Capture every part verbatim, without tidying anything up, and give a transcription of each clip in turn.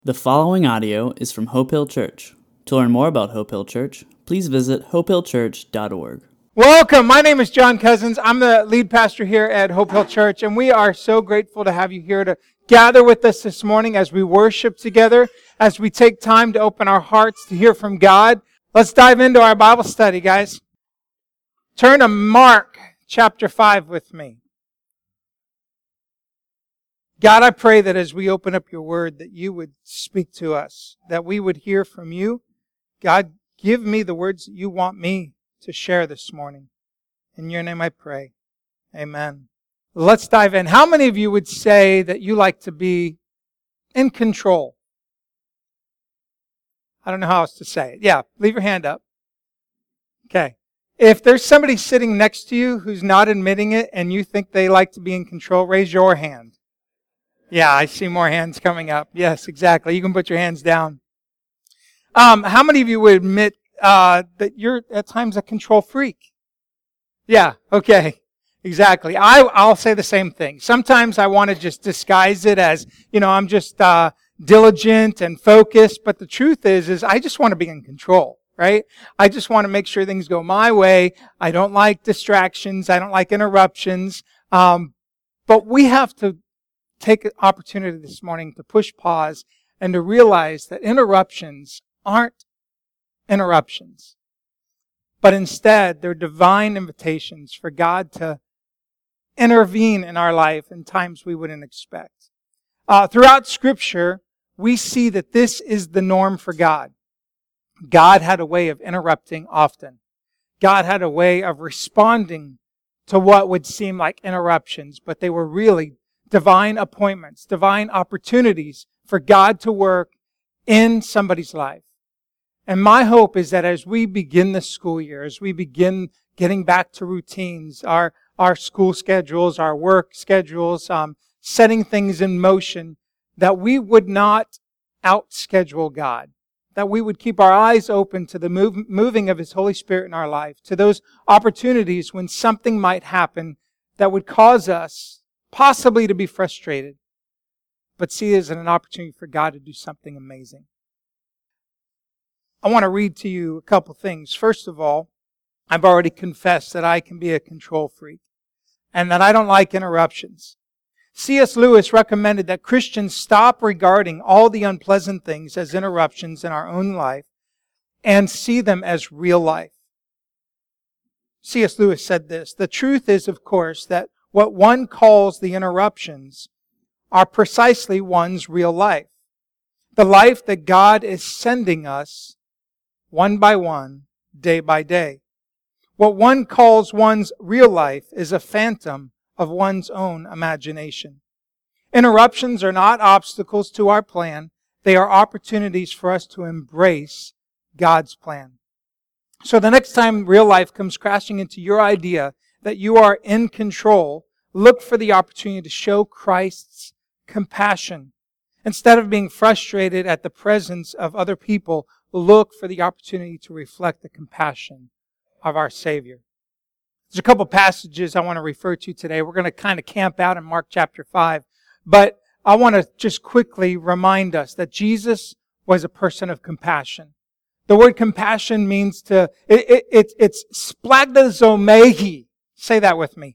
The following audio is from Hope Hill Church. To learn more about Hope Hill Church, please visit hope hill church dot org. Welcome. My name is John Cousins. I'm the lead pastor here at Hope Hill Church, and we are so grateful to have you here to gather with us this morning as we worship together, as we take time to open our hearts to hear from God. Let's dive into our Bible study, guys. Turn to Mark chapter five with me. God, I pray that as we open up your word, that you would speak to us, that we would hear from you. God, give me the words that you want me to share this morning. In your name I pray. Amen. Let's dive in. How many of you would say that you like to be in control? I don't know how else to say it. Yeah, leave your hand up. Okay. If there's somebody sitting next to you who's not admitting it and you think they like to be in control, raise your hand. Yeah, I see more hands coming up. Yes, exactly. You can put your hands down. Um, how many of you would admit uh, that you're at times a control freak? Yeah, okay. Exactly. I, I'll say the same thing. Sometimes I want to just disguise it as, you know, I'm just uh, diligent and focused. But the truth is, is I just want to be in control, right? I just want to make sure things go my way. I don't like distractions. I don't like interruptions. Um, but we have to take an opportunity this morning to push pause and to realize that interruptions aren't interruptions, but instead they're divine invitations for God to intervene in our life in times we wouldn't expect. Uh, throughout Scripture, we see that this is the norm for God. God had a way of interrupting often. God had a way of responding to what would seem like interruptions, but they were really divine appointments, divine opportunities for God to work in somebody's life. And my hope is that as we begin the school year, as we begin getting back to routines, our, our school schedules, our work schedules, um, setting things in motion, that we would not outschedule God, that we would keep our eyes open to the move, moving of His Holy Spirit in our life, to those opportunities when something might happen that would cause us possibly to be frustrated, but see it as an opportunity for God to do something amazing. I want to read to you a couple things. First of all, I've already confessed that I can be a control freak and that I don't like interruptions. C S Lewis recommended that Christians stop regarding all the unpleasant things as interruptions in our own life and see them as real life. C S Lewis said this: "The truth is, of course, that what one calls the interruptions are precisely one's real life. The life that God is sending us one by one, day by day. What one calls one's real life is a phantom of one's own imagination. Interruptions are not obstacles to our plan. They are opportunities for us to embrace God's plan." So the next time real life comes crashing into your idea that you are in control, look for the opportunity to show Christ's compassion. Instead of being frustrated at the presence of other people, look for the opportunity to reflect the compassion of our Savior. There's a couple passages I want to refer to today. We're going to kind of camp out in Mark chapter five, but I want to just quickly remind us that Jesus was a person of compassion. The word compassion means to, it, it, it, it's splagdazomehi. Say that with me.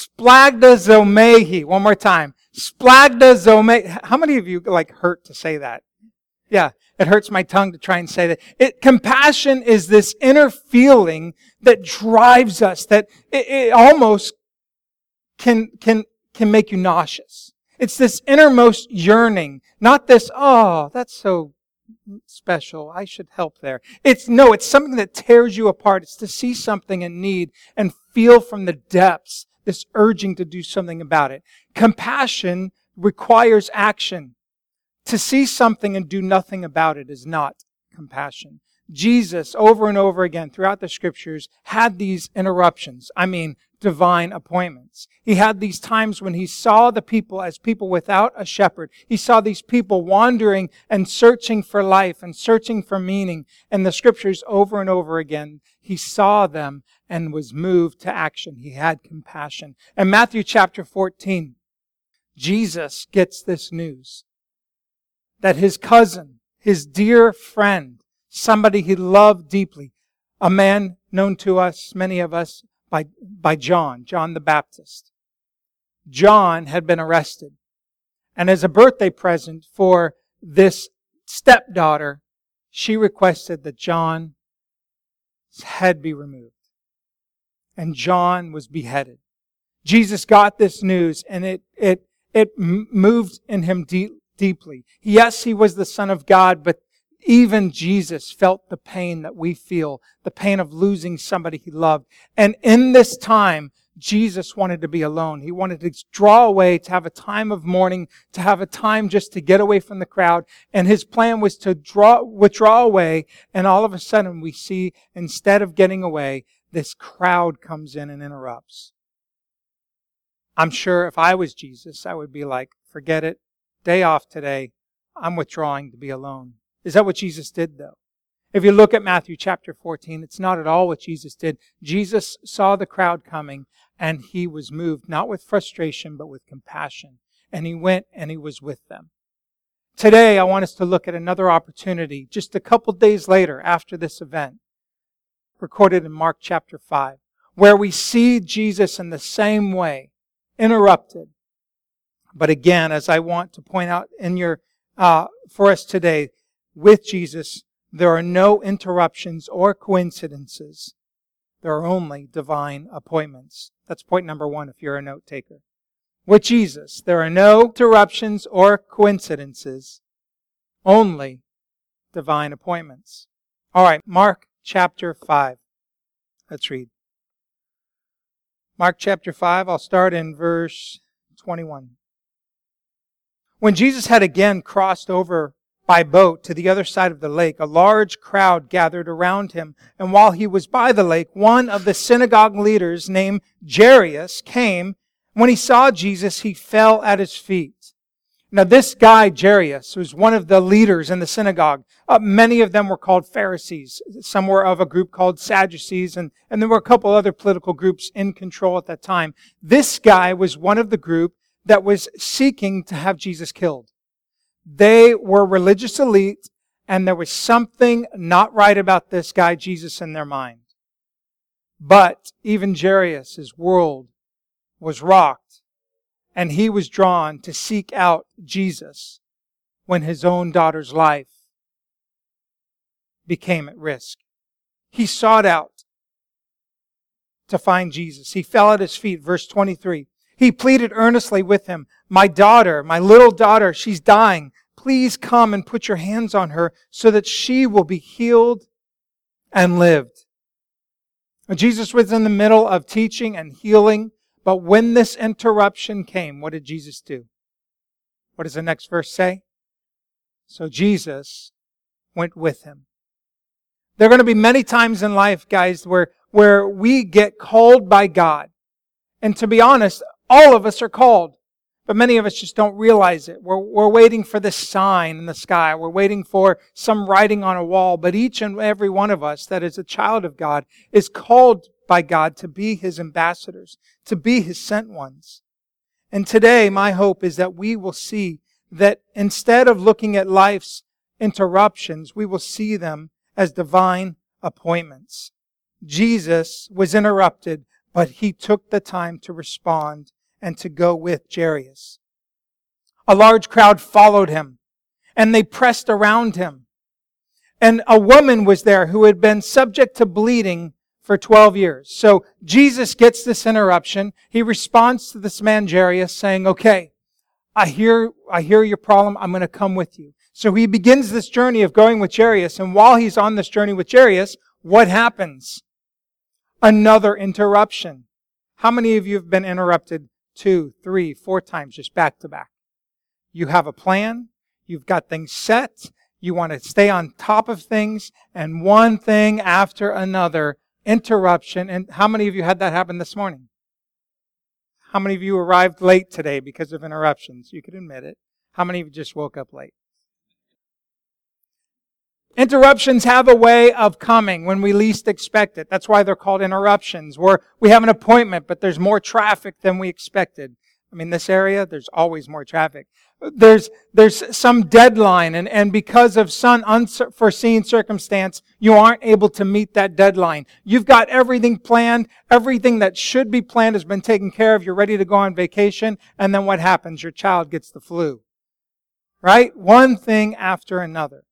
Splagdazomehi. One more time. Splagdazomehi. How many of you like hurt to say that? Yeah, it hurts my tongue to try and say that. It, compassion is this inner feeling that drives us, that it, it almost can, can, can make you nauseous. It's this innermost yearning, not this, oh, that's so special, I should help there. It's, no, it's something that tears you apart. It's to see something in need and feel from the depths this urging to do something about it. Compassion requires action. To see something and do nothing about it is not compassion. Jesus, over and over again throughout the Scriptures, had these interruptions. I mean, divine appointments. He had these times when He saw the people as people without a shepherd. He saw these people wandering and searching for life and searching for meaning. In the Scriptures, over and over again, He saw them and was moved to action. He had compassion. In Matthew chapter fourteen, Jesus gets this news that his cousin, his dear friend, somebody he loved deeply, a man known to us, many of us, by, by John, John the Baptist. John had been arrested. And as a birthday present for this stepdaughter, she requested that John's head be removed. And John was beheaded. Jesus got this news, and it it it moved in him deep, deeply. Yes, he was the Son of God, but even Jesus felt the pain that we feel, the pain of losing somebody he loved. And in this time, Jesus wanted to be alone. He wanted to draw away, to have a time of mourning, to have a time just to get away from the crowd. And his plan was to draw, withdraw away. And all of a sudden we see, instead of getting away, this crowd comes in and interrupts. I'm sure if I was Jesus, I would be like, forget it. Day off today. I'm withdrawing to be alone. Is that what Jesus did, though? If you look at Matthew chapter fourteen, it's not at all what Jesus did. Jesus saw the crowd coming, and he was moved, not with frustration, but with compassion. And he went and he was with them. Today, I want us to look at another opportunity, just a couple days later after this event, recorded in Mark chapter five, where we see Jesus in the same way, interrupted. But again, as I want to point out in your uh, for us today, with Jesus, there are no interruptions or coincidences. There are only divine appointments. That's point number one if you're a note taker. With Jesus, there are no interruptions or coincidences, only divine appointments. All right, Mark chapter five. Let's read. Mark chapter five, I'll start in verse twenty-one. When Jesus had again crossed over by boat to the other side of the lake, a large crowd gathered around him. And while he was by the lake, one of the synagogue leaders named Jairus came. When he saw Jesus, he fell at his feet. Now this guy, Jairus, was one of the leaders in the synagogue. Uh, many of them were called Pharisees. Some were of a group called Sadducees, and, and there were a couple other political groups in control at that time. This guy was one of the group that was seeking to have Jesus killed. They were religious elite, and there was something not right about this guy, Jesus, in their mind. But even Jairus' world was rocked, and he was drawn to seek out Jesus when his own daughter's life became at risk. He sought out to find Jesus. He fell at his feet, verse twenty-three. He pleaded earnestly with him, "My daughter, my little daughter, she's dying. Please come and put your hands on her so that she will be healed and lived." Jesus was in the middle of teaching and healing, but when this interruption came, what did Jesus do? What does the next verse say? So Jesus went with him. There are going to be many times in life, guys, where, where we get called by God. And to be honest, all of us are called. But many of us just don't realize it. We're, we're waiting for this sign in the sky. We're waiting for some writing on a wall. But each and every one of us that is a child of God is called by God to be His ambassadors, to be His sent ones. And today, my hope is that we will see that instead of looking at life's interruptions, we will see them as divine appointments. Jesus was interrupted, but He took the time to respond and to go with Jairus. A large crowd followed Him, and they pressed around Him. And a woman was there who had been subject to bleeding for twelve years. So Jesus gets this interruption. He responds to this man Jairus saying, "Okay, I hear, I hear your problem. I'm going to come with you." So he begins this journey of going with Jairus. And while he's on this journey with Jairus, what happens? Another interruption. How many of you have been interrupted two, three, four times just back to back? You have a plan. You've got things set. You want to stay on top of things. And one thing after another, interruption. And how many of you had that happen this morning? How many of you arrived late today because of interruptions? You could admit it. How many of you just woke up late? Interruptions have a way of coming when we least expect it. That's why they're called interruptions. Where we have an appointment, but there's more traffic than we expected. I mean, this area, there's always more traffic. There's there's some deadline, and, and because of some unforeseen circumstance, you aren't able to meet that deadline. You've got everything planned. Everything that should be planned has been taken care of. You're ready to go on vacation, and then what happens? Your child gets the flu. Right? One thing after another.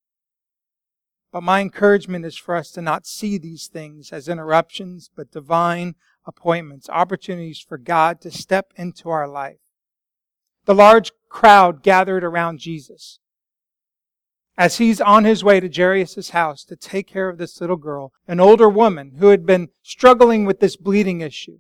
But my encouragement is for us to not see these things as interruptions, but divine appointments, opportunities for God to step into our life. The large crowd gathered around Jesus as he's on his way to Jairus' house to take care of this little girl, an older woman who had been struggling with this bleeding issue.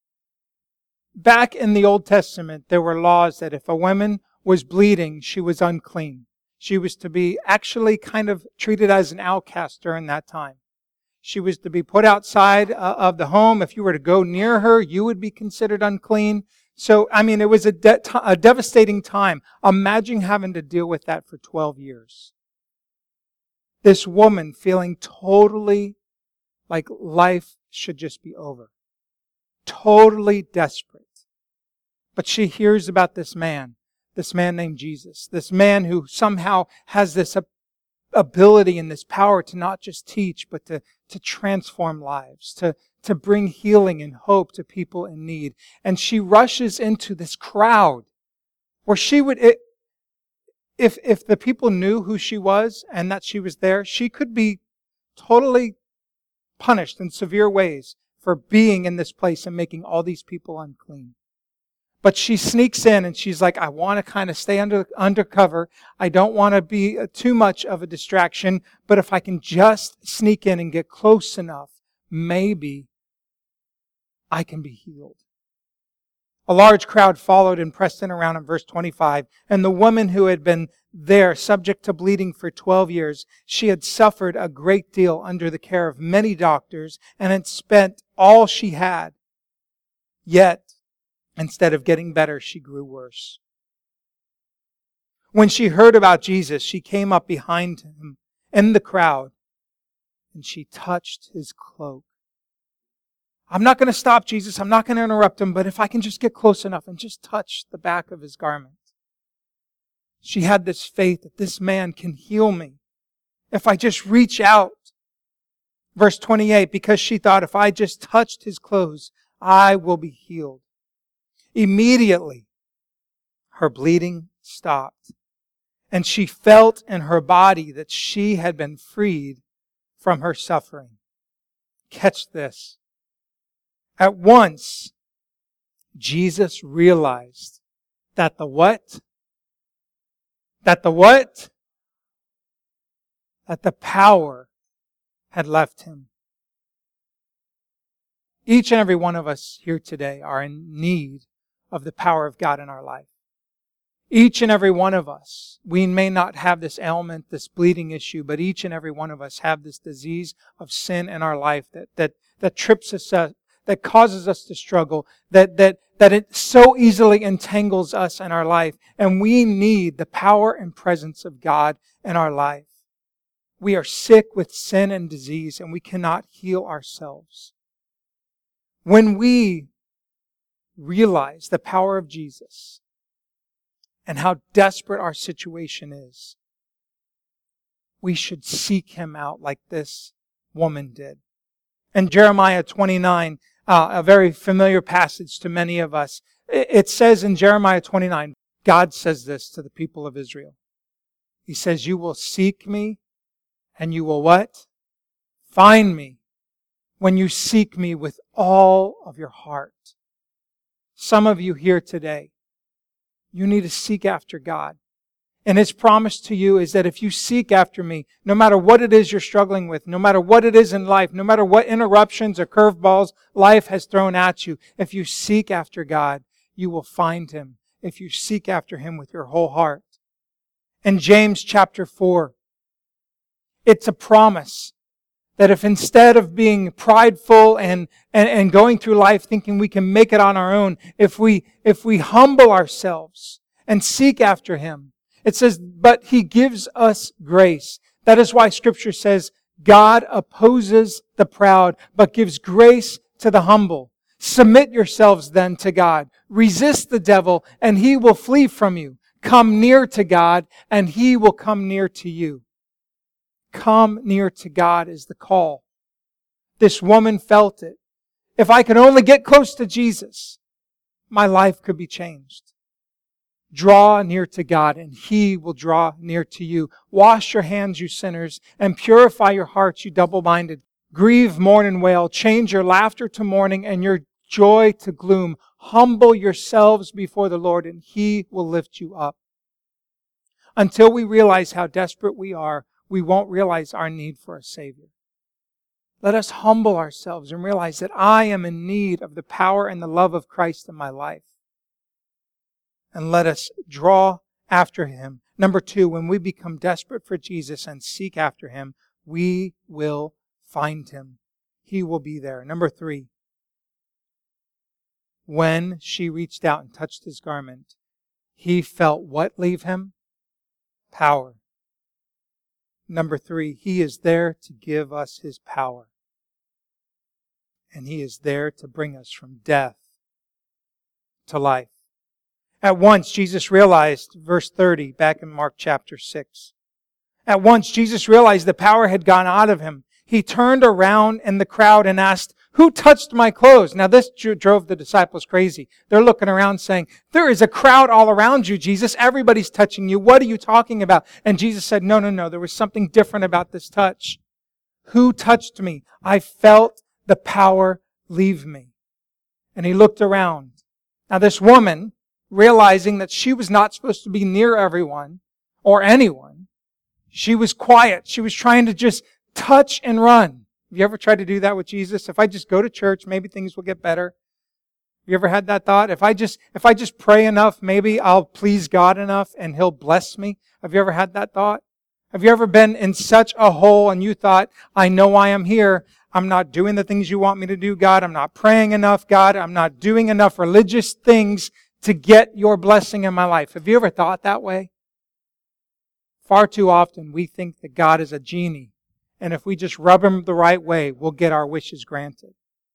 Back in the Old Testament, there were laws that if a woman was bleeding, she was unclean. She was to be actually kind of treated as an outcast during that time. She was to be put outside uh, of the home. If you were to go near her, you would be considered unclean. So, I mean, it was a, de- a devastating time. Imagine having to deal with that for twelve years. This woman feeling totally like life should just be over. Totally desperate. But she hears about this man, this man named Jesus, this man who somehow has this ability and this power to not just teach, but to, to transform lives, to, to bring healing and hope to people in need. And she rushes into this crowd where she would, it, if, if the people knew who she was and that she was there, she could be totally punished in severe ways for being in this place and making all these people unclean. But she sneaks in and she's like, I want to kind of stay under undercover. I don't want to be too much of a distraction. But if I can just sneak in and get close enough, maybe I can be healed. A large crowd followed and pressed in around in verse twenty-five. And the woman who had been there, subject to bleeding for twelve years, she had suffered a great deal under the care of many doctors and had spent all she had. Yet, instead of getting better, she grew worse. When she heard about Jesus, she came up behind him in the crowd and she touched his cloak. I'm not going to stop Jesus. I'm not going to interrupt him, but if I can just get close enough and just touch the back of his garment. She had this faith that this man can heal me if I just reach out. Verse twenty-eight, because she thought if I just touched his clothes, I will be healed. Immediately, her bleeding stopped, and she felt in her body that she had been freed from her suffering. Catch this. At once, Jesus realized that the what? That the what? That the power had left him. Each and every one of us here today are in need of the power of God in our life. Each and every one of us, we may not have this ailment, this bleeding issue, but each and every one of us have this disease of sin in our life that that that trips us up, that causes us to struggle, that that that it so easily entangles us in our life, and we need the power and presence of God in our life. We are sick with sin and disease, and we cannot heal ourselves. When we realize the power of Jesus and how desperate our situation is, we should seek him out like this woman did. In Jeremiah twenty-nine, uh, a very familiar passage to many of us, it says in Jeremiah twenty-nine, God says this to the people of Israel. He says, you will seek me and you will what? Find me when you seek me with all of your heart. Some of you here today, you need to seek after God. And His promise to you is that if you seek after me, no matter what it is you're struggling with, no matter what it is in life, no matter what interruptions or curveballs life has thrown at you, if you seek after God, you will find Him. If you seek after Him with your whole heart. In James chapter four, it's a promise that if instead of being prideful and, and, and going through life thinking we can make it on our own, if we, if we humble ourselves and seek after Him, it says, but He gives us grace. That is why Scripture says, God opposes the proud, but gives grace to the humble. Submit yourselves then to God. Resist the devil, and he will flee from you. Come near to God, and he will come near to you. Come near to God is the call. This woman felt it. If I could only get close to Jesus, my life could be changed. Draw near to God, and He will draw near to you. Wash your hands, you sinners, and purify your hearts, you double-minded. Grieve, mourn, and wail. Change your laughter to mourning and your joy to gloom. Humble yourselves before the Lord, and He will lift you up. Until we realize how desperate we are, we won't realize our need for a Savior. Let us humble ourselves and realize that I am in need of the power and the love of Christ in my life. And let us draw after Him. Number two, when we become desperate for Jesus and seek after Him, we will find Him. He will be there. Number three, when she reached out and touched His garment, He felt what leave Him? Power. Number three, He is there to give us His power. And He is there to bring us from death to life. At once, Jesus realized, verse thirty, back in Mark chapter six. At once, Jesus realized the power had gone out of Him. He turned around in the crowd and asked, "Who touched my clothes?" Now this drove the disciples crazy. They're looking around saying, "There is a crowd all around you, Jesus. Everybody's touching you. What are you talking about?" And Jesus said, no, no, no. There was something different about this touch. Who touched me? I felt the power leave me. And He looked around. Now this woman, realizing that she was not supposed to be near everyone or anyone, she was quiet. She was trying to just touch and run. Have you ever tried to do that with Jesus? If I just go to church, maybe things will get better. Have you ever had that thought? If I just, if I just pray enough, maybe I'll please God enough and He'll bless me. Have you ever had that thought? Have you ever been in such a hole and you thought, I know why I'm here. I'm not doing the things you want me to do, God. I'm not praying enough, God. I'm not doing enough religious things to get your blessing in my life. Have you ever thought that way? Far too often we think that God is a genie, and if we just rub Him the right way, we'll get our wishes granted.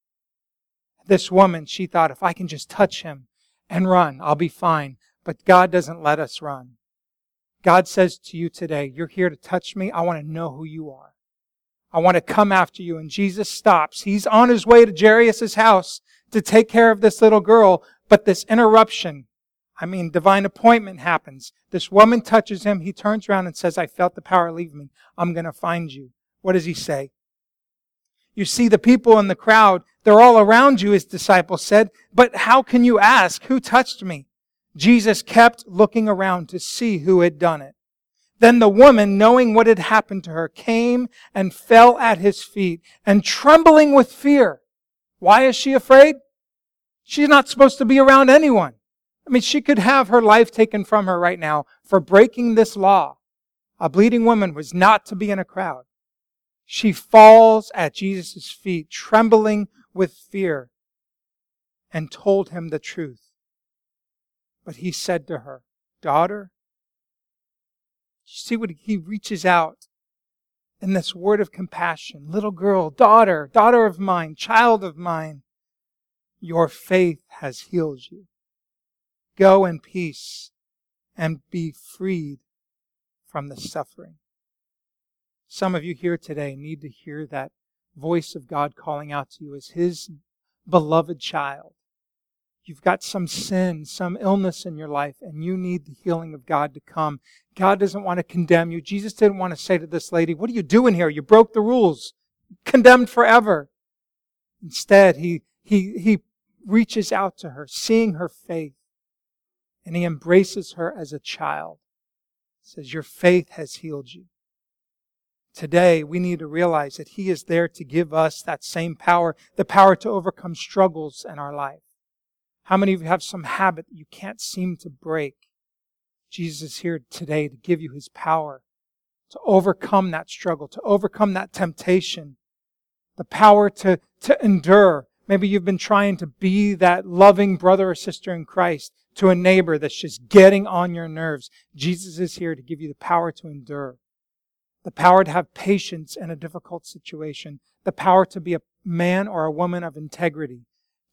This woman, she thought, if I can just touch Him and run, I'll be fine. But God doesn't let us run. God says to you today, you're here to touch me. I want to know who you are. I want to come after you. And Jesus stops. He's on His way to Jairus' house to take care of this little girl. But this interruption, I mean, divine appointment happens. This woman touches Him. He turns around and says, I felt the power leave me. I'm going to find you. What does He say? You see the people in the crowd, they're all around you, His disciples said. But how can you ask, who touched me? Jesus kept looking around to see who had done it. Then the woman, knowing what had happened to her, came and fell at His feet, and trembling with fear. Why is she afraid? She's not supposed to be around anyone. I mean, she could have her life taken from her right now for breaking this law. A bleeding woman was not to be in a crowd. She falls at Jesus' feet, trembling with fear, and told Him the truth. But He said to her, daughter, see what He reaches out in this word of compassion. Little girl, daughter, daughter of mine, child of mine, your faith has healed you. Go in peace and be freed from the suffering. Some of you here today need to hear that voice of God calling out to you as His beloved child. You've got some sin, some illness in your life, and you need the healing of God to come. God doesn't want to condemn you. Jesus didn't want to say to this lady, what are you doing here? You broke the rules. Condemned forever. Instead, He, he, he reaches out to her, seeing her faith, and He embraces her as a child. He says, your faith has healed you. Today, we need to realize that He is there to give us that same power, the power to overcome struggles in our life. How many of you have some habit that you can't seem to break? Jesus is here today to give you His power to overcome that struggle, to overcome that temptation, the power to, to endure. Maybe you've been trying to be that loving brother or sister in Christ to a neighbor that's just getting on your nerves. Jesus is here to give you the power to endure, the power to have patience in a difficult situation, the power to be a man or a woman of integrity,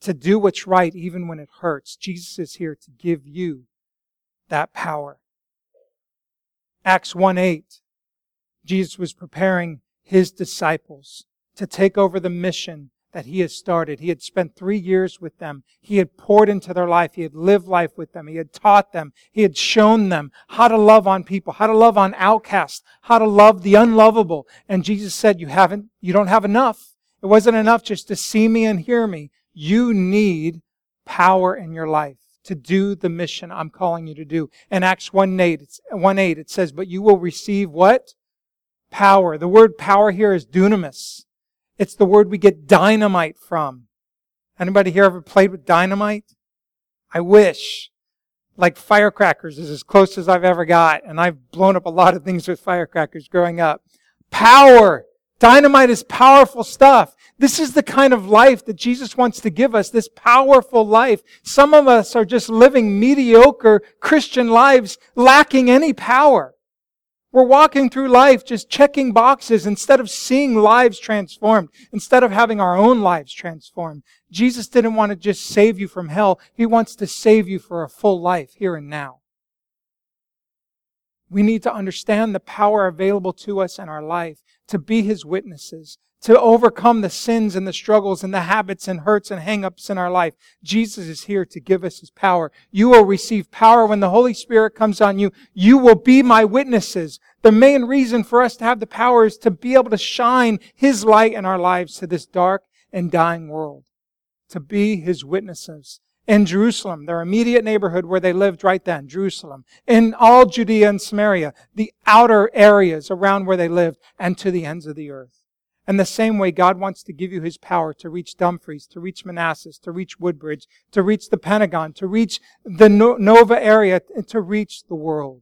to do what's right even when it hurts. Jesus is here to give you that power. Acts one eight, Jesus was preparing His disciples to take over the mission that He has started. He had spent three years with them. He had poured into their life. He had lived life with them. He had taught them. He had shown them how to love on people, how to love on outcasts, how to love the unlovable. And Jesus said, you haven't, you don't have enough. It wasn't enough just to see me and hear me. You need power in your life to do the mission I'm calling you to do. In Acts one eight, it's, one eight, it says, but you will receive what? Power. The word power here is dunamis. It's the word we get dynamite from. Anybody here ever played with dynamite? I wish. Like firecrackers is as close as I've ever got. And I've blown up a lot of things with firecrackers growing up. Power. Dynamite is powerful stuff. This is the kind of life that Jesus wants to give us, this powerful life. Some of us are just living mediocre Christian lives lacking any power. We're walking through life just checking boxes instead of seeing lives transformed, instead of having our own lives transformed. Jesus didn't want to just save you from hell. He wants to save you for a full life here and now. We need to understand the power available to us in our life to be His witnesses, to overcome the sins and the struggles and the habits and hurts and hang-ups in our life. Jesus is here to give us His power. You will receive power when the Holy Spirit comes on you. You will be my witnesses. The main reason for us to have the power is to be able to shine His light in our lives to this dark and dying world. To be His witnesses. In Jerusalem, their immediate neighborhood where they lived right then, Jerusalem. In all Judea and Samaria, the outer areas around where they lived, and to the ends of the earth. And the same way, God wants to give you His power to reach Dumfries, to reach Manassas, to reach Woodbridge, to reach the Pentagon, to reach the Nova area, and to reach the world.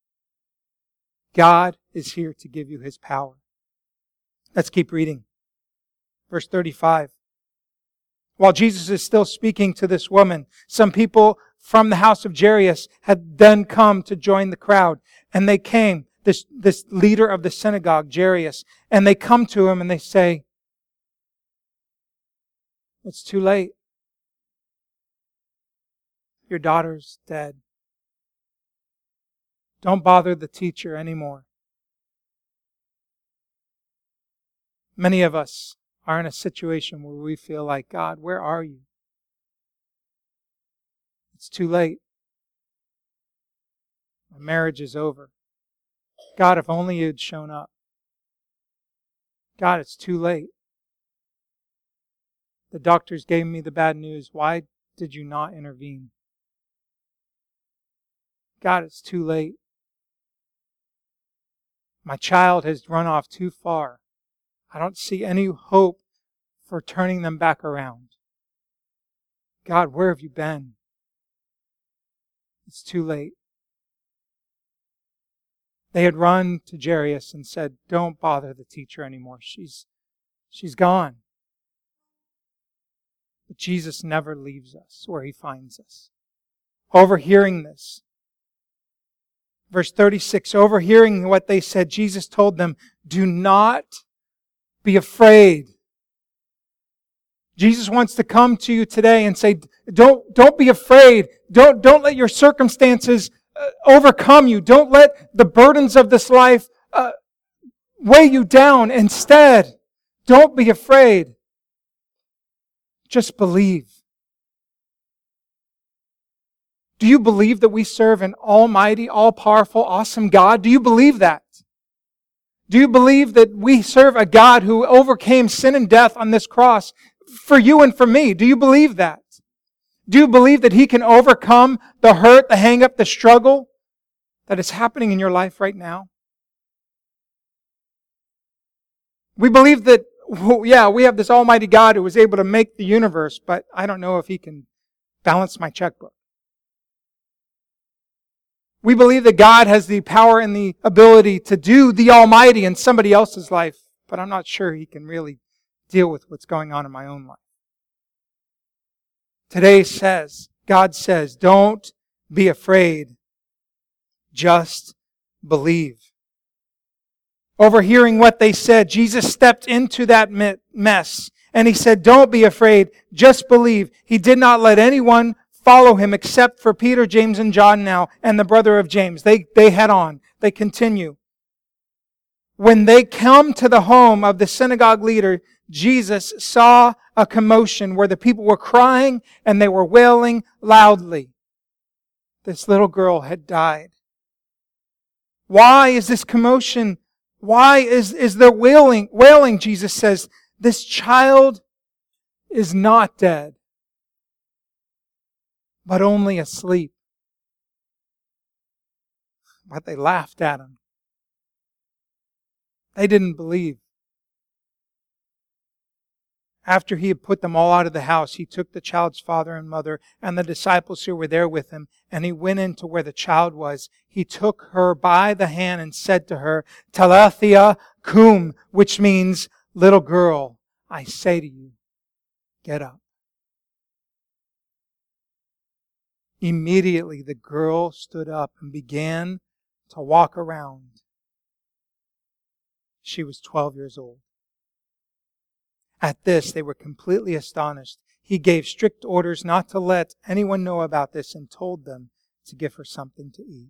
God is here to give you His power. Let's keep reading. Verse thirty-five. While Jesus is still speaking to this woman, some people from the house of Jairus had then come to join the crowd. And they came, this, this leader of the synagogue, Jairus, and they come to him and they say, it's too late. Your daughter's dead. Don't bother the teacher anymore. Many of us are in a situation where we feel like, God, where are you? It's too late. My marriage is over. God, if only you'd shown up. God, it's too late. The doctors gave me the bad news. Why did you not intervene? God, it's too late. My child has run off too far. I don't see any hope for turning them back around. God, where have you been? It's too late. They had run to Jairus and said, don't bother the teacher anymore. She's, she's gone. But Jesus never leaves us where He finds us. Overhearing this, verse thirty-six, overhearing what they said, Jesus told them, do not be afraid. Jesus wants to come to you today and say, don't, don't be afraid. Don't, don't let your circumstances uh, overcome you. Don't let the burdens of this life uh, weigh you down. Instead, don't be afraid. Just believe. Do you believe that we serve an almighty, all-powerful, awesome God? Do you believe that? Do you believe that we serve a God who overcame sin and death on this cross for you and for me? Do you believe that? Do you believe that He can overcome the hurt, the hang-up, the struggle that is happening in your life right now? We believe that, well, yeah, we have this almighty God who was able to make the universe, but I don't know if He can balance my checkbook. We believe that God has the power and the ability to do the almighty in somebody else's life, but I'm not sure He can really deal with what's going on in my own life. Today says, God says, don't be afraid. Just believe. Overhearing what they said, Jesus stepped into that mess And he said, don't be afraid, just believe. He did not let anyone follow him except for Peter, James, and John now, and the brother of James. They, they head on. They continue. When they come to the home of the synagogue leader, Jesus saw a commotion where the people were crying and they were wailing loudly. This little girl had died. Why is this commotion? Why is, is there wailing? Wailing, Jesus says, this child is not dead, but only asleep. But they laughed at him. They didn't believe. After he had put them all out of the house, he took the child's father and mother and the disciples who were there with him, and he went into where the child was. He took her by the hand and said to her, Talitha cum, which means, little girl, I say to you, get up. Immediately the girl stood up and began to walk around. She was twelve years old. At this, they were completely astonished. He gave strict orders not to let anyone know about this and told them to give her something to eat.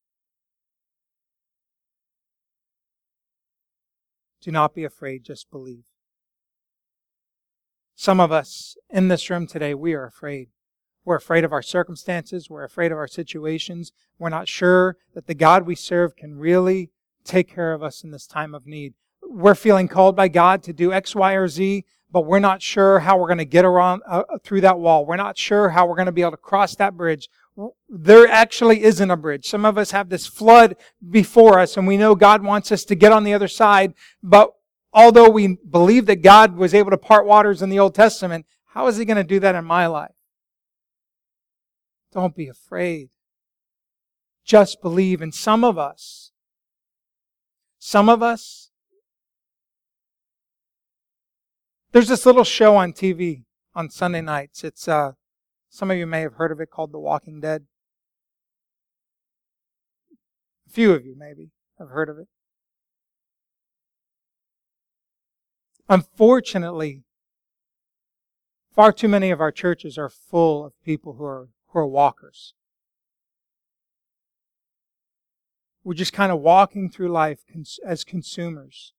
Do not be afraid, just believe. Some of us in this room today, we are afraid. We're afraid of our circumstances. We're afraid of our situations. We're not sure that the God we serve can really take care of us in this time of need. We're feeling called by God to do X, Y, or Z, but we're not sure how we're going to get around uh, through that wall. We're not sure how we're going to be able to cross that bridge. There actually isn't a bridge. Some of us have this flood before us, and we know God wants us to get on the other side, but although we believe that God was able to part waters in the Old Testament, how is He going to do that in my life? Don't be afraid. Just believe. And some of us, some of us, there's this little show on T V on Sunday nights. It's, uh, some of you may have heard of it, called The Walking Dead. A few of you maybe have heard of it. Unfortunately, far too many of our churches are full of people who are who are walkers. We're just kind of walking through life cons- as consumers.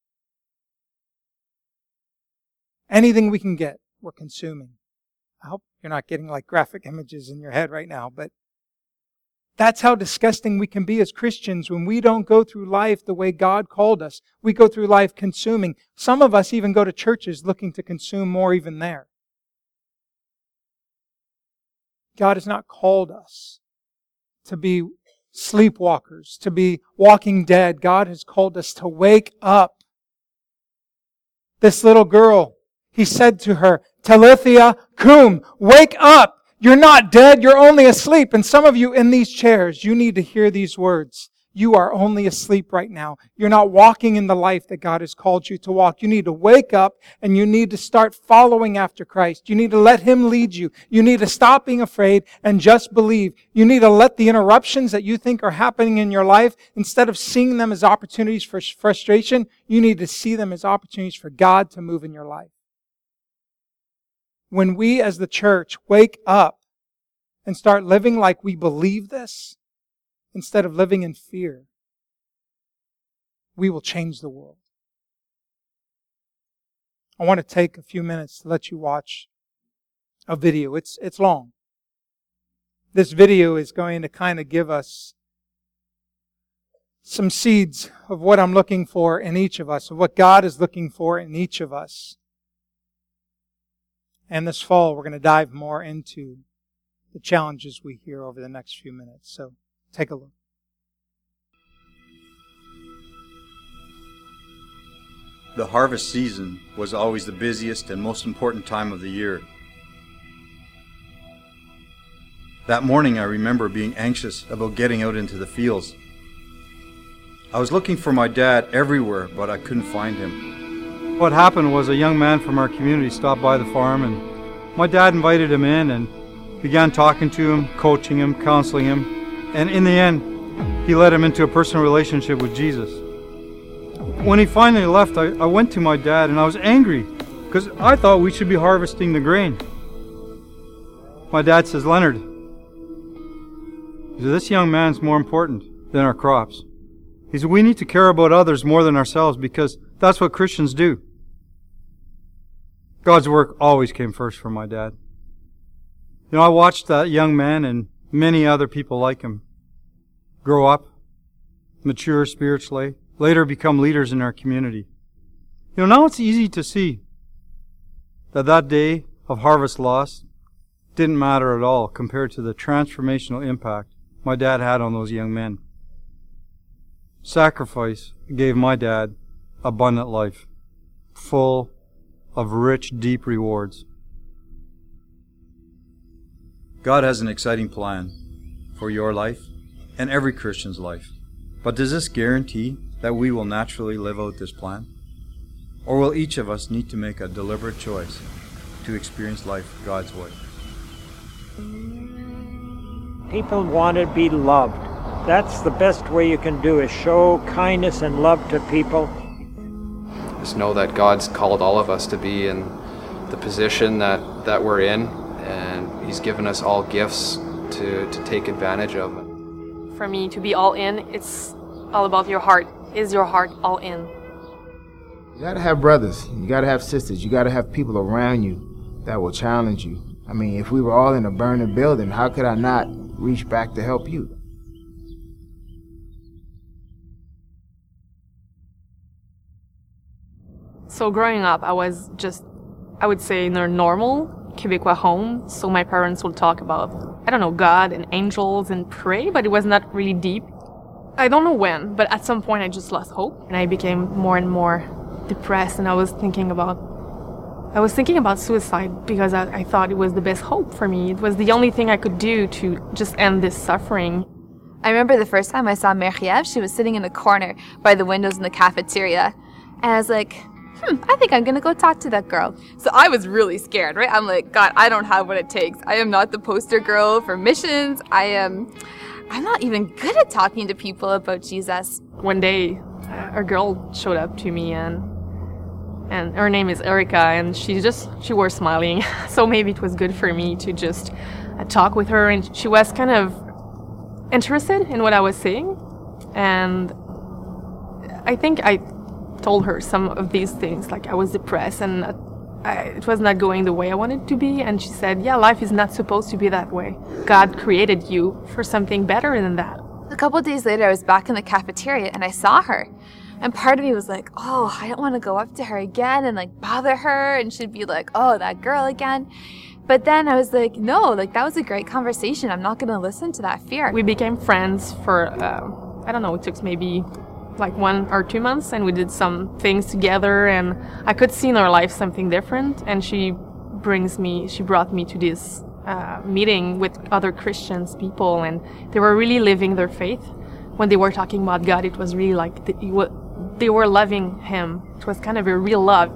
Anything we can get, we're consuming. I hope you're not getting like graphic images in your head right now, but that's how disgusting we can be as Christians when we don't go through life the way God called us. We go through life consuming. Some of us even go to churches looking to consume more even there. God has not called us to be sleepwalkers, to be walking dead. God has called us to wake up. This little girl, He said to her, Talitha cum, wake up. You're not dead, you're only asleep. And some of you in these chairs, you need to hear these words. You are only asleep right now. You're not walking in the life that God has called you to walk. You need to wake up and you need to start following after Christ. You need to let Him lead you. You need to stop being afraid and just believe. You need to let the interruptions that you think are happening in your life, instead of seeing them as opportunities for frustration, you need to see them as opportunities for God to move in your life. When we as the church wake up and start living like we believe this, instead of living in fear, we will change the world. I want to take a few minutes to let you watch a video. It's, it's long. This video is going to kind of give us some seeds of what I'm looking for in each of us, of what God is looking for in each of us. And this fall, we're going to dive more into the challenges we hear over the next few minutes. So take a look. The harvest season was always the busiest and most important time of the year. That morning I remember being anxious about getting out into the fields. I was looking for my dad everywhere, but I couldn't find him. What happened was a young man from our community stopped by the farm, and my dad invited him in and began talking to him, coaching him, counseling him, and in the end, he led him into a personal relationship with Jesus. When he finally left, I, I went to my dad and I was angry. because I thought we should be harvesting the grain. My dad says, Leonard, he said, this young man's more important than our crops. He said, we need to care about others more than ourselves because that's what Christians do. God's work always came first for my dad. You know, I watched that young man and many other people like him grow up, mature spiritually, later become leaders in our community. You know, now it's easy to see that that day of harvest loss didn't matter at all compared to the transformational impact my dad had on those young men. Sacrifice gave my dad abundant life, full of rich, deep rewards. God has an exciting plan for your life and every Christian's life. But does this guarantee that we will naturally live out this plan? Or will each of us need to make a deliberate choice to experience life God's way? People want to be loved. That's the best way you can do is show kindness and love to people. Just know that God's called all of us to be in the position that, that we're in, and He's given us all gifts to, to take advantage of. For me, to be all in, it's all about your heart. Is your heart all in? You gotta have brothers, you gotta have sisters, you gotta have people around you that will challenge you. I mean, if we were all in a burning building, how could I not reach back to help you? So growing up, I was just, I would say, in a normal Quebecois home. So my parents would talk about, I don't know, God and angels and pray, but it was not really deep. I don't know when, but at some point I just lost hope and I became more and more depressed, and I was thinking about I was thinking about suicide because I, I thought it was the best hope for me. It was the only thing I could do to just end this suffering. I remember the first time I saw Marie-Ève, she was sitting in a corner by the windows in the cafeteria, and I was like, hmm, I think I'm gonna go talk to that girl. So I was really scared, right? I'm like, God, I don't have what it takes. I am not the poster girl for missions. I am, I'm not even good at talking to people about Jesus. One day, a girl showed up to me, and and her name is Erica, and she just, she was smiling. So maybe it was good for me to just uh, talk with her, and she was kind of interested in what I was saying. And I think I told her some of these things, like I was depressed and I, it was not going the way I wanted it to be. And she said, yeah, life is not supposed to be that way. God created you for something better than that. A couple of days later, I was back in the cafeteria and I saw her. And part of me was like, oh, I don't want to go up to her again and like bother her. And she'd be like, oh, that girl again. But then I was like, no, like that was a great conversation. I'm not going to listen to that fear. We became friends for, uh, I don't know, it took maybe like one or two months, and we did some things together, and I could see in our life something different. And she brings me, she brought me to this uh, meeting with other Christians people, and they were really living their faith. When they were talking about God, it was really like the, they were loving Him. It was kind of a real love.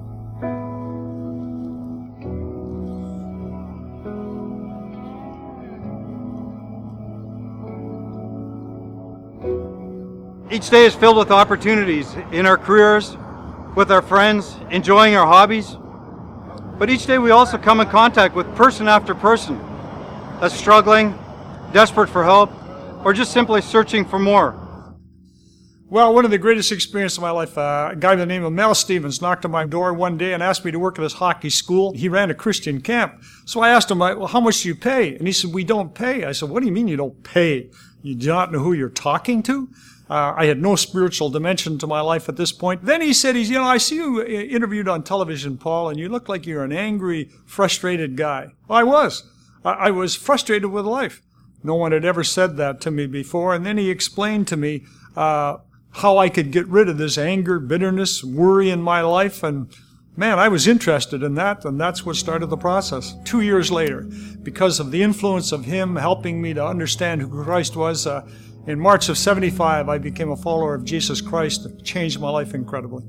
Each day is filled with opportunities in our careers, with our friends, enjoying our hobbies. But each day we also come in contact with person after person that's struggling, desperate for help, or just simply searching for more. Well, one of the greatest experiences of my life, uh, a guy by the name of Mel Stevens knocked on my door one day and asked me to work at his hockey school. He ran a Christian camp. So I asked him, well, how much do you pay? And he said, we don't pay. I said, what do you mean you don't pay? You do not know who you're talking to? Uh, I had no spiritual dimension to my life at this point. Then he said, he's, you know, I see you interviewed on television, Paul, and you look like you're an angry, frustrated guy. Well, I was. I, I was frustrated with life. No one had ever said that to me before. And then he explained to me uh, how I could get rid of this anger, bitterness, worry in my life. And man, I was interested in that, and that's what started the process. Two years later, because of the influence of him helping me to understand who Christ was, uh, in March of seventy-five, I became a follower of Jesus Christ. It changed my life incredibly.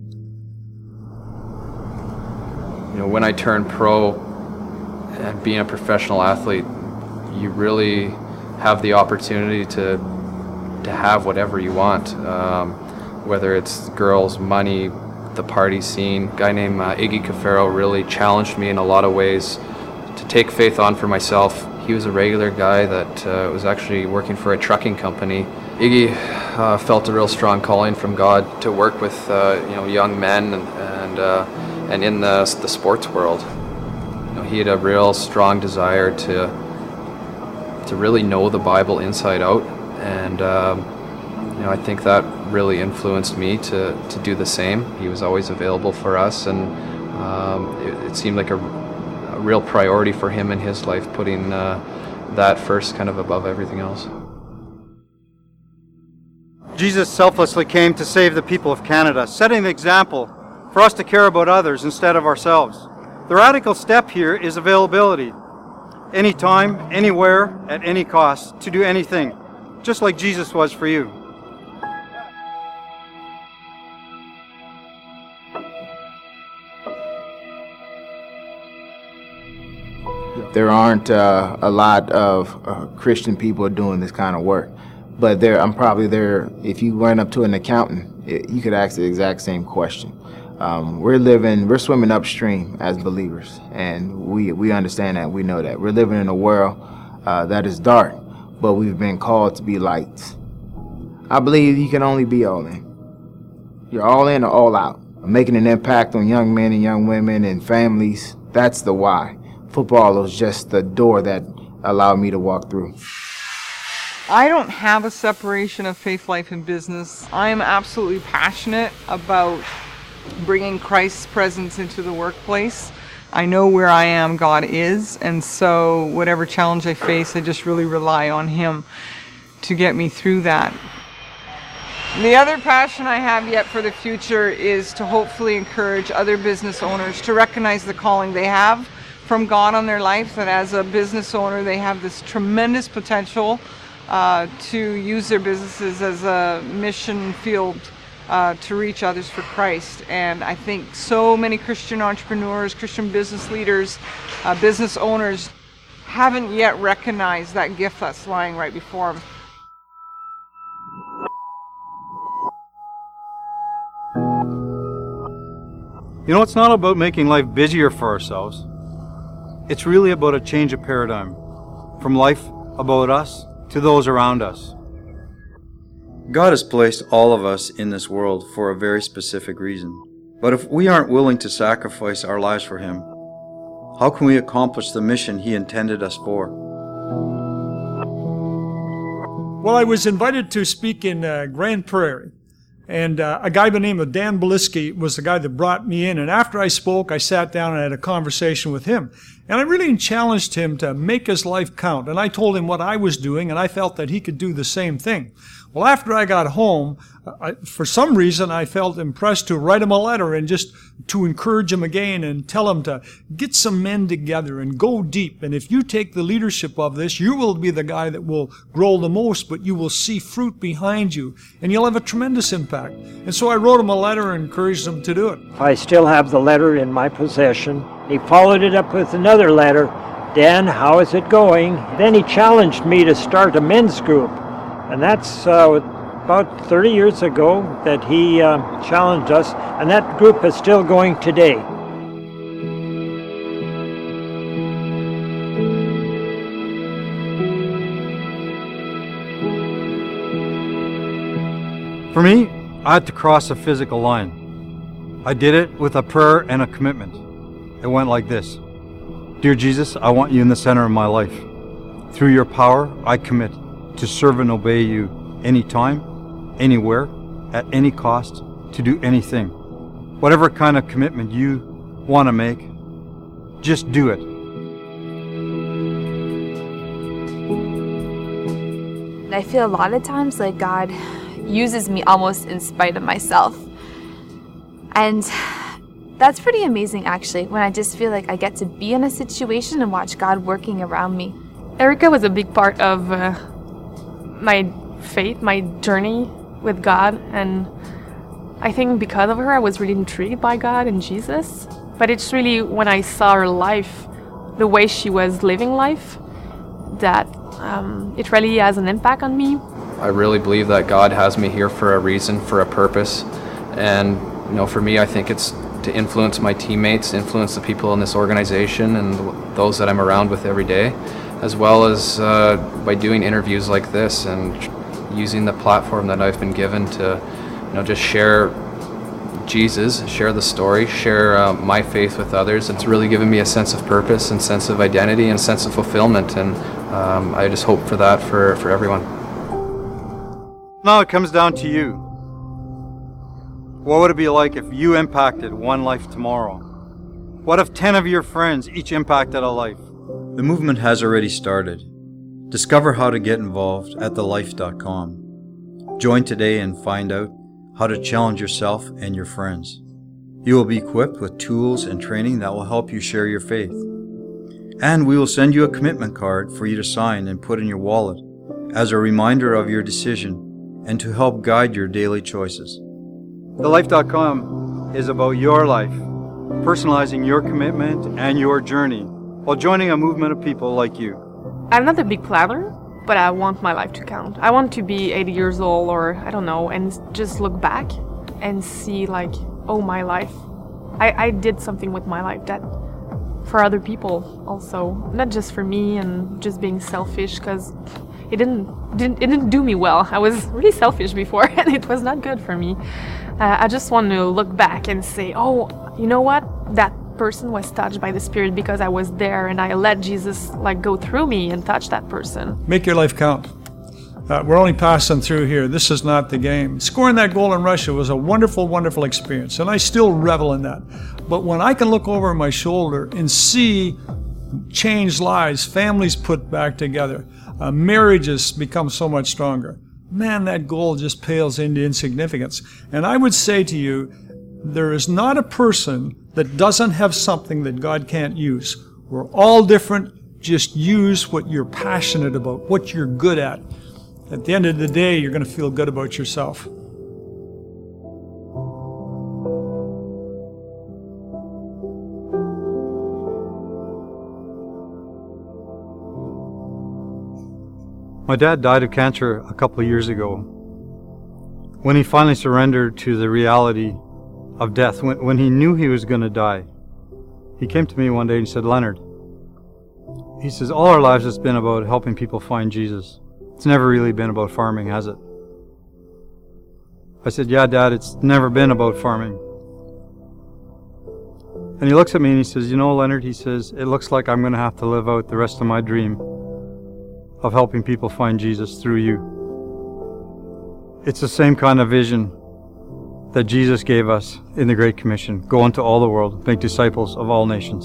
You know, when I turned pro and being a professional athlete, you really have the opportunity to to have whatever you want, um, whether it's girls, money, the party scene. A guy named uh, Iggy Cafaro really challenged me in a lot of ways to take faith on for myself. He was a regular guy that uh, was actually working for a trucking company. Iggy uh, felt a real strong calling from God to work with uh, you know young men and and, uh, and in the the sports world. You know, he had a real strong desire to to really know the Bible inside out, and um, you know I think that really influenced me to to do the same. He was always available for us, and um, it, it seemed like a, a real priority for him in his life, putting uh, that first, kind of above everything else. Jesus selflessly came to save the people of Canada, setting the example for us to care about others instead of ourselves. The radical step here is availability. Anytime, anywhere, at any cost, to do anything, just like Jesus was for you. There aren't uh, a lot of uh, Christian people doing this kind of work. But there, I'm probably there, if you went up to an accountant, it, you could ask the exact same question. Um, we're living, we're swimming upstream as believers, and we, we understand that, we know that. We're living in a world uh, that is dark, but we've been called to be lights. I believe you can only be all in. You're all in or all out. Making an impact on young men and young women and families, that's the why. Football was just the door that allowed me to walk through. I don't have a separation of faith, life, and business. I am absolutely passionate about bringing Christ's presence into the workplace. I know where I am, God is, and so whatever challenge I face, I just really rely on Him to get me through that. The other passion I have yet for the future is to hopefully encourage other business owners to recognize the calling they have from God on their life, that as a business owner they have this tremendous potential Uh, to use their businesses as a mission field uh, to reach others for Christ. And I think so many Christian entrepreneurs, Christian business leaders, uh, business owners haven't yet recognized that gift that's lying right before them. You know, it's not about making life busier for ourselves. It's really about a change of paradigm from life about us to those around us. God has placed all of us in this world for a very specific reason. But if we aren't willing to sacrifice our lives for Him, how can we accomplish the mission He intended us for? Well, I was invited to speak in uh, Grand Prairie, and uh, a guy by the name of Dan Beliski was the guy that brought me in. And after I spoke, I sat down and had a conversation with him. And I really challenged him to make his life count. And I told him what I was doing, and I felt that he could do the same thing. Well, after I got home, I, for some reason, I felt impressed to write him a letter and just to encourage him again and tell him to get some men together and go deep. And if you take the leadership of this, you will be the guy that will grow the most, but you will see fruit behind you, and you'll have a tremendous impact. And so I wrote him a letter and encouraged him to do it. I still have the letter in my possession. He followed it up with another letter. Dan, how is it going? Then he challenged me to start a men's group. And that's uh, about thirty years ago that he uh, challenged us. And that group is still going today. For me, I had to cross a physical line. I did it with a prayer and a commitment. It went like this. Dear Jesus, I want you in the center of my life. Through your power, I commit to serve and obey you anytime, anywhere, at any cost, to do anything. Whatever kind of commitment you want to make, just do it. I feel a lot of times like God uses me almost in spite of myself. And that's pretty amazing, actually, when I just feel like I get to be in a situation and watch God working around me. Erica was a big part of uh, my faith, my journey with God, and I think because of her I was really intrigued by God and Jesus. But it's really when I saw her life, the way she was living life, that um, it really has an impact on me. I really believe that God has me here for a reason, for a purpose, and You know, for me, I think it's to influence my teammates, influence the people in this organization and those that I'm around with every day, as well as uh, by doing interviews like this and using the platform that I've been given to, you know, just share Jesus, share the story, share uh, my faith with others. It's really given me a sense of purpose and sense of identity and sense of fulfillment, and um, I just hope for that for, for everyone. Now it comes down to you. What would it be like if you impacted one life tomorrow? What if ten of your friends each impacted a life? The movement has already started. Discover how to get involved at the life dot com. Join today and find out how to challenge yourself and your friends. You will be equipped with tools and training that will help you share your faith. And we will send you a commitment card for you to sign and put in your wallet as a reminder of your decision and to help guide your daily choices. the life dot com is about your life, personalizing your commitment and your journey while joining a movement of people like you. I'm not a big planner, but I want my life to count. I want to be eighty years old, or I don't know, and just look back and see like, oh, my life. I, I did something with my life that for other people also, not just for me and just being selfish, because it didn't, didn't it didn't do me well. I was really selfish before and it was not good for me. Uh, I just want to look back and say, oh, you know what? That person was touched by the Spirit because I was there and I let Jesus like go through me and touch that person. Make your life count. Uh, we're only passing through here. This is not the game. Scoring that goal in Russia was a wonderful, wonderful experience, and I still revel in that. But when I can look over my shoulder and see changed lives, families put back together, uh, marriages become so much stronger, man, that goal just pales into insignificance. And I would say to you, there is not a person that doesn't have something that God can't use. We're all different. Just use what you're passionate about, what you're good at. At the end of the day, you're going to feel good about yourself. My dad died of cancer a couple of years ago. When he finally surrendered to the reality of death, when, when he knew he was going to die, he came to me one day and said, Leonard, he says, all our lives it's been about helping people find Jesus. It's never really been about farming, has it? I said, yeah, Dad, it's never been about farming. And he looks at me and he says, you know, Leonard, he says, it looks like I'm going to have to live out the rest of my dream of helping people find Jesus through you. It's the same kind of vision that Jesus gave us in the Great Commission. Go into all the world, make disciples of all nations.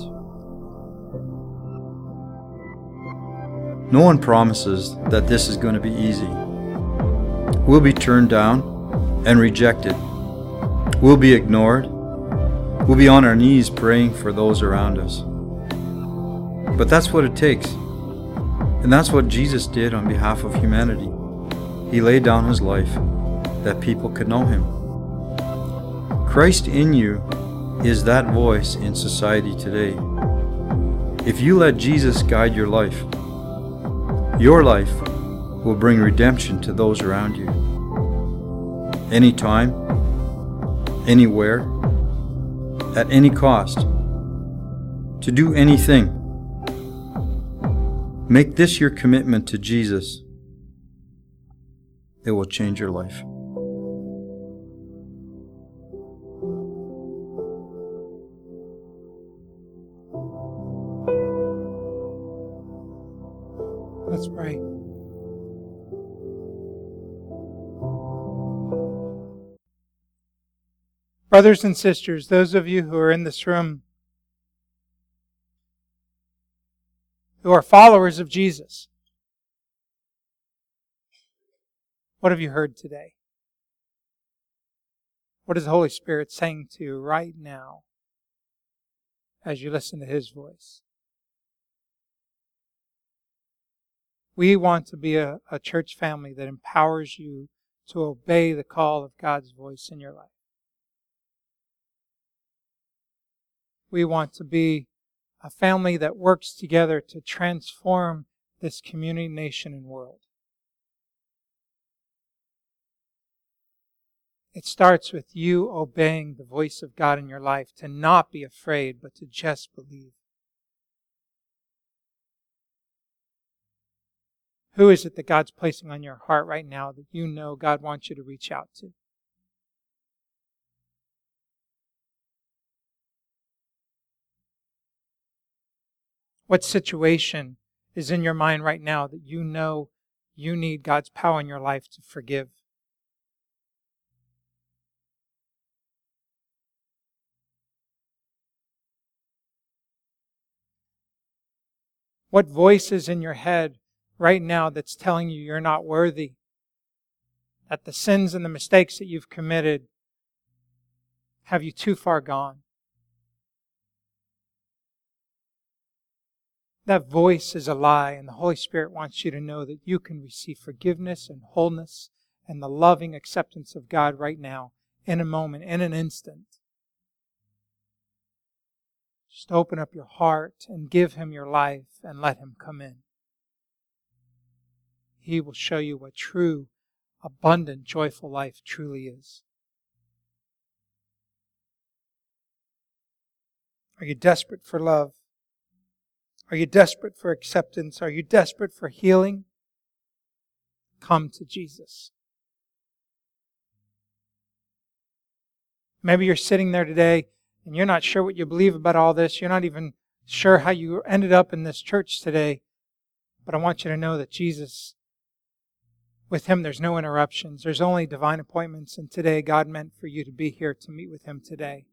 No one promises that this is going to be easy. We'll be turned down and rejected. We'll be ignored. We'll be on our knees praying for those around us. But that's what it takes. And that's what Jesus did on behalf of humanity. He laid down his life that people could know him. Christ in you is that voice in society today. If you let Jesus guide your life, your life will bring redemption to those around you. Anytime, anywhere, at any cost, to do anything. Make this your commitment to Jesus. It will change your life. Let's pray. Brothers and sisters, those of you who are in this room who are followers of Jesus, what have you heard today? What is the Holy Spirit saying to you right now as you listen to His voice? We want to be a, a church family that empowers you to obey the call of God's voice in your life. We want to be a family that works together to transform this community, nation, and world. It starts with you obeying the voice of God in your life, to not be afraid, but to just believe. Who is it that God's placing on your heart right now that you know God wants you to reach out to? What situation is in your mind right now that you know you need God's power in your life to forgive? What voice is in your head right now that's telling you you're not worthy? That the sins and the mistakes that you've committed have you too far gone? That voice is a lie, and the Holy Spirit wants you to know that you can receive forgiveness and wholeness and the loving acceptance of God right now, in a moment, in an instant. Just open up your heart and give Him your life and let Him come in. He will show you what true, abundant, joyful life truly is. Are you desperate for love? Are you desperate for acceptance? Are you desperate for healing? Come to Jesus. Maybe you're sitting there today and you're not sure what you believe about all this. You're not even sure how you ended up in this church today. But I want you to know that Jesus, with Him there's no interruptions. There's only divine appointments. And today God meant for you to be here to meet with Him today.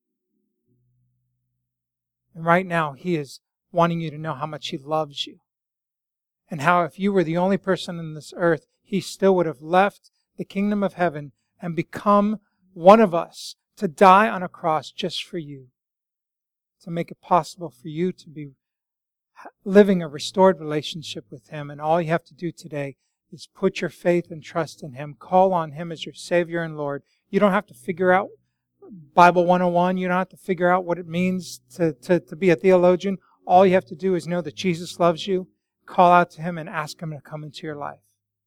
And right now He is wanting you to know how much He loves you. And how if you were the only person on this earth, He still would have left the kingdom of heaven and become one of us to die on a cross just for you. To make it possible for you to be living a restored relationship with Him. And all you have to do today is put your faith and trust in Him. Call on Him as your Savior and Lord. You don't have to figure out Bible one oh one. You don't have to figure out what it means to, to, to be a theologian. All you have to do is know that Jesus loves you, call out to Him, and ask Him to come into your life.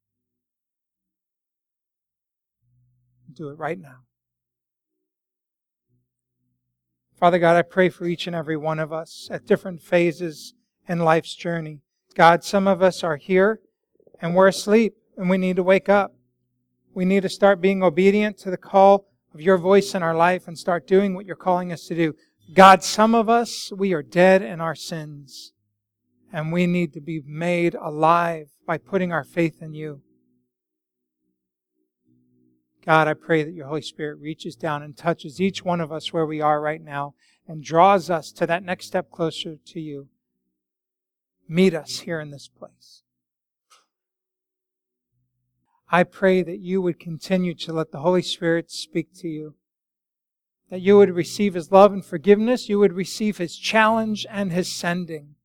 Do it right now. Father God, I pray for each and every one of us at different phases in life's journey. God, some of us are here and we're asleep and we need to wake up. We need to start being obedient to the call of your voice in our life and start doing what you're calling us to do. God, some of us, we are dead in our sins, and we need to be made alive by putting our faith in you. God, I pray that your Holy Spirit reaches down and touches each one of us where we are right now and draws us to that next step closer to you. Meet us here in this place. I pray that you would continue to let the Holy Spirit speak to you. That you would receive His love and forgiveness. You would receive His challenge and His sending.